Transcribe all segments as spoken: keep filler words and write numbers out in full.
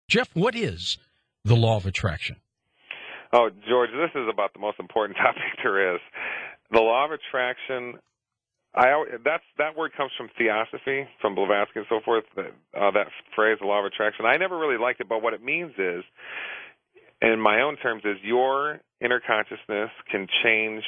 Jeff, what is the law of attraction? Oh, George, this is about the most important topic there is. The law of attraction, I that's that word comes from theosophy, from Blavatsky and so forth, that, uh, that phrase, the law of attraction. I never really liked it, but what it means is, in my own terms, is your inner consciousness can change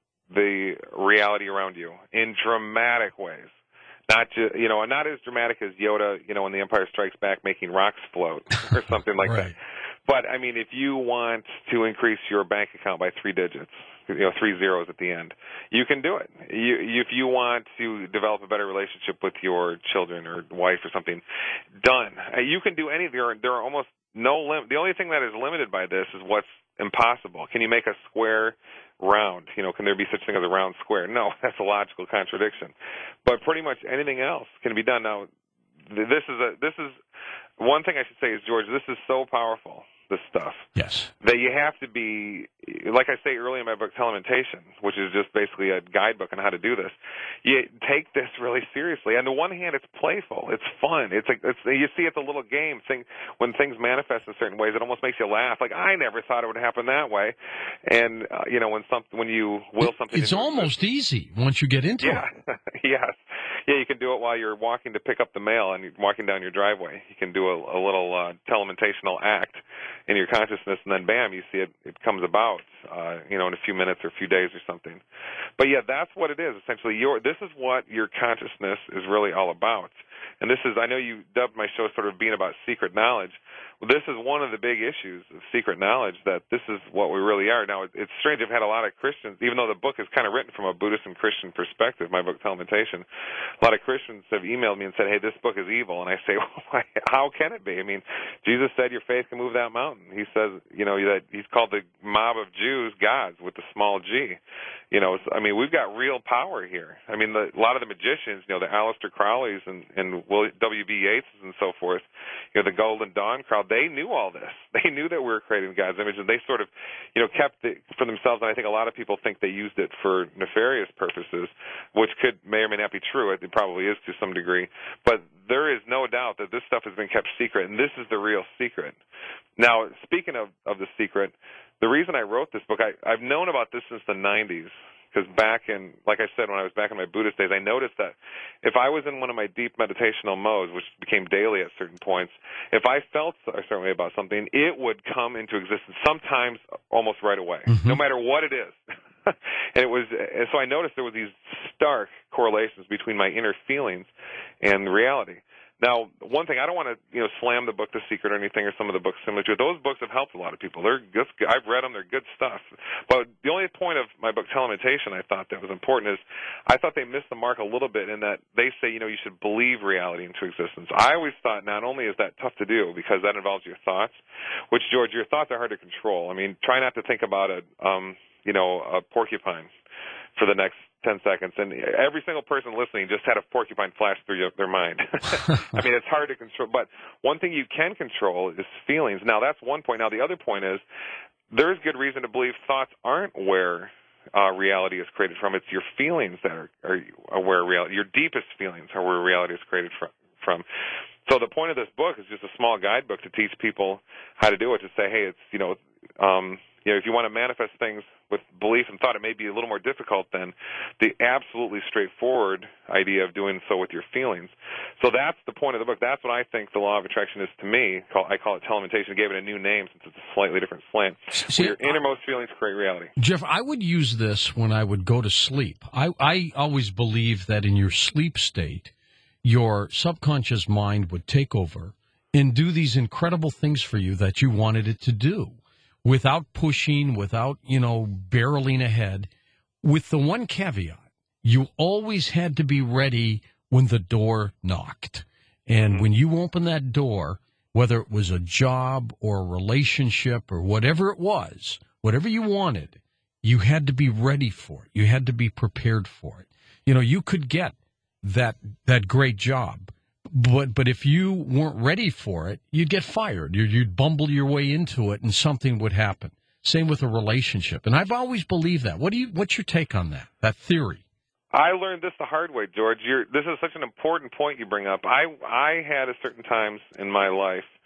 the reality around you in dramatic ways. Not just, you know, not as dramatic as Yoda, you know, in The Empire Strikes Back making rocks float or something like Right. that. But, I mean, if you want to increase your bank account by three digits, you know, three zeros at the end, you can do it. You, if you want to develop a better relationship with your children or wife or something, done. You can do anything. There are, there are almost no limit. The only thing that is limited by this is what's impossible. Can you make a square round? You know, can there be such thing as a round square? No, that's a logical contradiction. But pretty much anything else can be done. Now, this is a this is one thing I should say is, George, this is so powerful, this stuff. Yes. That you have to be, like I say earlier in my book, Telementation, which is just basically a guidebook on how to do this. You take this really seriously. On the one hand, it's playful, it's fun. It's like it's you see, it's a little game thing. When things manifest in certain ways, it almost makes you laugh. Like, I never thought it would happen that way. And uh, you know, when some when you will something, it's almost easy once you get into yeah. it. Yes. Yeah, you can do it while you're walking to pick up the mail and you're walking down your driveway. You can do a, a little uh, telementational act in your consciousness, and then bam, you see it, it comes about, uh, you know, in a few minutes or a few days or something. But yeah, that's what it is, essentially. Your, this is what your consciousness is really all about. And this is, I know you dubbed my show sort of being about secret knowledge. Well, this is one of the big issues of secret knowledge, that this is what we really are. Now, it's strange, I've had a lot of Christians, even though the book is kind of written from a Buddhist and Christian perspective, my book, Telementation, a lot of Christians have emailed me and said, hey, this book is evil. And I say, well, how can it be? I mean, Jesus said your faith can move that mountain. He says, you know, that he's called the mob of Jews gods with the small g. You know, I mean, we've got real power here. I mean, the, a lot of the magicians, you know, the Aleister Crowleys and, and W B Yeats and so forth, you know, the Golden Dawn crowd, they knew all this. They knew that we were created in God's image, and they sort of, you know, kept it for themselves. And I think a lot of people think they used it for nefarious purposes, which could may or may not be true. It probably is to some degree. But there is no doubt that this stuff has been kept secret, and this is the real secret. Now, speaking of, of the secret, the reason I wrote this book, I, I've known about this since the nineties. Because back in, like I said, when I was back in my Buddhist days, I noticed that if I was in one of my deep meditational modes, which became daily at certain points, if I felt a certain way about something, it would come into existence, sometimes almost right away, mm-hmm. no matter what it is. And it was, and so I noticed there were these stark correlations between my inner feelings and reality. Now, one thing, I don't want to, you know, slam the book The Secret or anything, or some of the books similar to it. Those books have helped a lot of people. They're good. I've read them. They're good stuff. But the only point of my book, Telementation, I thought that was important is I thought they missed the mark a little bit in that they say, you know, you should believe reality into existence. I always thought not only is that tough to do because that involves your thoughts, which, George, your thoughts are hard to control. I mean, try not to think about a, um, you know, a porcupine for the next ten seconds, and every single person listening just had a porcupine flash through their mind. I mean, it's hard to control, but one thing you can control is feelings. Now, that's one point. Now, the other point is there's good reason to believe thoughts aren't where uh, reality is created from. It's your feelings that are, are, are where reality, your deepest feelings are where reality is created from. from. So the point of this book is just a small guidebook to teach people how to do it, to say, hey, it's, you know, um, you know, if you want to manifest things with belief and thought, it may be a little more difficult than the absolutely straightforward idea of doing so with your feelings. So that's the point of the book. That's what I think the law of attraction is to me. I call it Telementation. I gave it a new name since it's a slightly different slant. See, your innermost feelings create reality. Jeff, I would use this when I would go to sleep. I, I always believe that in your sleep state, your subconscious mind would take over and do these incredible things for you that you wanted it to do, without pushing, without, you know, barreling ahead, with the one caveat, you always had to be ready when the door knocked. And mm-hmm. when you opened that door, whether it was a job or a relationship or whatever it was, whatever you wanted, you had to be ready for it. You had to be prepared for it. You know, you could get that that great job, But but if you weren't ready for it, you'd get fired. You'd, you'd bumble your way into it, and something would happen. Same with a relationship. And I've always believed that. What do you? What's your take on that? That theory? I learned this the hard way, George. You're, this is such an important point you bring up. I I had at certain times in my life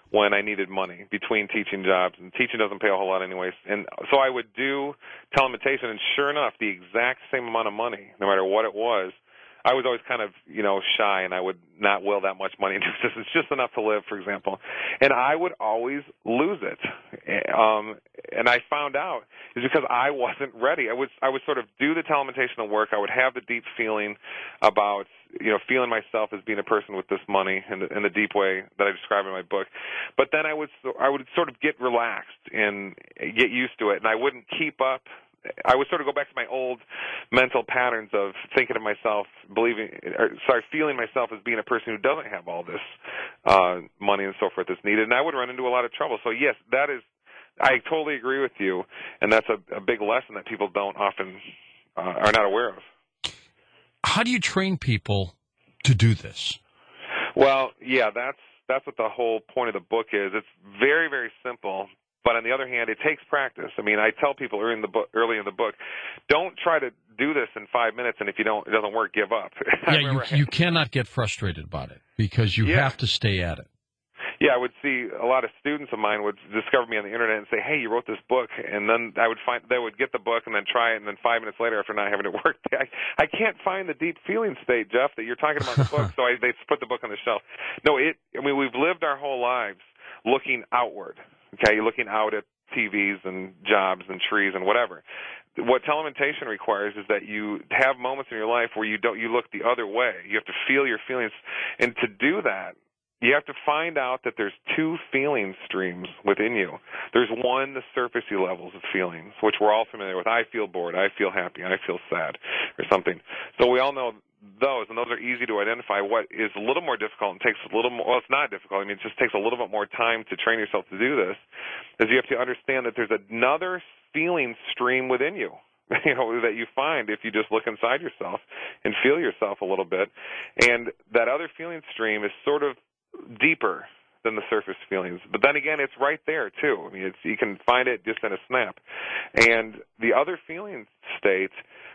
when I needed money between teaching jobs, and teaching doesn't pay a whole lot anyways. And so I would do telementation, and sure enough, the exact same amount of money, no matter what it was. I was always kind of, you know, shy, and I would not will that much money into this. It's just enough to live, for example. And I would always lose it. Um, and I found out is because I wasn't ready. I would I would sort of do the telementational work. I would have the deep feeling about, you know, feeling myself as being a person with this money in the, in the deep way that I describe in my book. But then I would I would sort of get relaxed and get used to it, and I wouldn't keep up. I would sort of go back to my old mental patterns of thinking of myself, believing, or sorry, feeling myself as being a person who doesn't have all this uh, money and so forth that's needed, and I would run into a lot of trouble. So yes, that is, I totally agree with you, and that's a, a big lesson that people don't often uh, are not aware of. How do you train people to do this? Well, yeah, that's that's what the whole point of the book is. It's very, very simple. But on the other hand, it takes practice. I mean, I tell people early in the book, early in the book, don't try to do this in five minutes, and if you don't, it doesn't work, give up. Yeah, you you cannot get frustrated about it because you yeah. have to stay at it. Yeah, I would see a lot of students of mine would discover me on the internet and say, "Hey, you wrote this book," and then I would find they would get the book and then try it, and then five minutes later, after not having it work, I I can't find the deep feeling state, Jeff, that you're talking about in the book. So I, they put the book on the shelf. No, it. I mean, we've lived our whole lives looking outward. Okay, you're looking out at T Vs and jobs and trees and whatever. What telementation requires is that you have moments in your life where you don't you look the other way. You have to feel your feelings, and to do that, you have to find out that there's two feeling streams within you. There's one, the surfacey levels of feelings, which we're all familiar with. I feel bored, I feel happy, I feel sad, or something. So we all know those, and those are easy to identify. What is a little more difficult and takes a little more, well, it's not difficult, I mean, it just takes a little bit more time to train yourself to do this, is you have to understand that there's another feeling stream within you, you know, that you find if you just look inside yourself and feel yourself a little bit. And that other feeling stream is sort of deeper than the surface feelings. But then again, it's right there, too. I mean, it's, you can find it just in a snap. And the other feeling state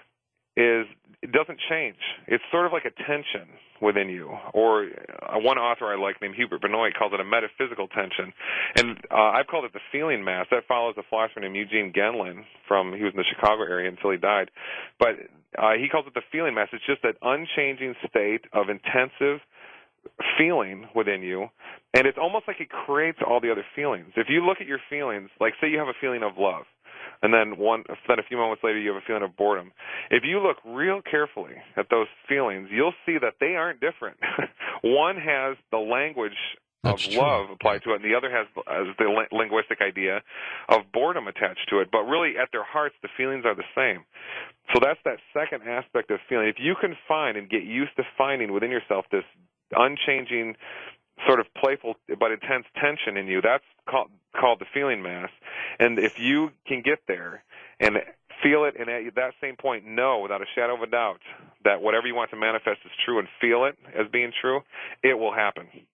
is, it doesn't change. It's sort of like a tension within you. Or uh, one author I like named Hubert Benoit calls it a metaphysical tension. And uh, I've called it the feeling mass. That follows a philosopher named Eugene Genlin from, he was in the Chicago area until he died. But uh, he calls it the feeling mass. It's just that unchanging state of intensive feeling within you, and it's almost like it creates all the other feelings. If you look at your feelings, like say you have a feeling of love, and then one, then a few moments later you have a feeling of boredom. If you look real carefully at those feelings, you'll see that they aren't different. One has the language That's of true. love applied to it, and the other has, has the linguistic idea of boredom attached to it. But really, at their hearts, the feelings are the same. So that's that second aspect of feeling. If you can find and get used to finding within yourself this unchanging, sort of playful but intense tension in you, that's called, called the feeling mass. And if you can get there and feel it, and at that same point know without a shadow of a doubt that whatever you want to manifest is true, and feel it as being true, it will happen.